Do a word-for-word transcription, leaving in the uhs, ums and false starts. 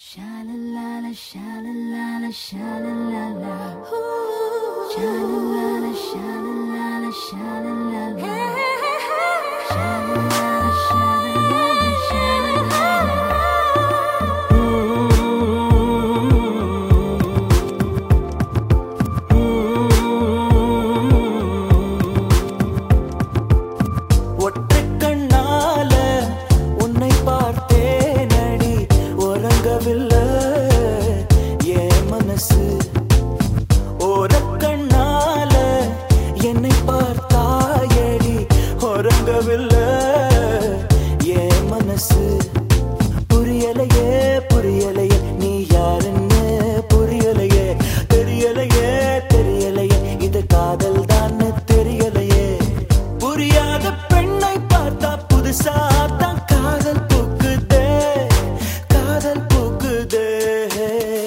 Sha-la-la-la, sha-la-la-la, sha-la-la-la. Sha-la-la-la, sha-la-la-la, sha-la-la-la. Sha-la-la-la, sha-la-la-la, sha-la-la-la. ஒற்றைக் கண்ணால உன்னை பார்த்தேனடி, உறங்கவில்லை என் மனசு. ஓரக்கண்ணால என்னை பார்த்தாயடி, உறங்கவில்லை என் மனசு. புரியலையே புரியலையே நீ யாருன்னு, புரியலையே தெரியலையே தெரியலையே இது காதல் தான் தெரியலையே. புரியாத பெண்ணை பார்த்தா புதுசா தான் காதல் பூக்குதே, காதல் பூக்குதே.